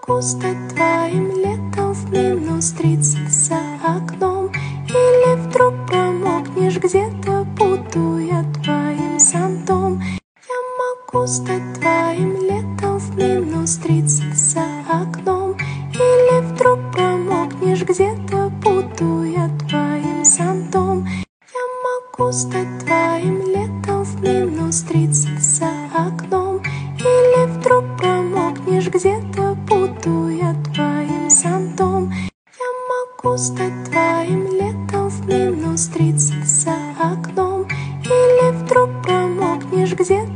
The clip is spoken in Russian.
могу стать твоим летом в -30 за окном. Или вдруг промокнешь где-то, буду я твоим зонтом. Я могу стать твоим летом в -30 за окном. Или вдруг промокнешь где-то, буду я твоим зонтом. Я могу стать твоим летом в -30 за окном. Или вдруг промокнешь где-то, буду я твоим зонтом. Я могу стать твоим летом в -30 за окном. Или вдруг промокнешь где-то.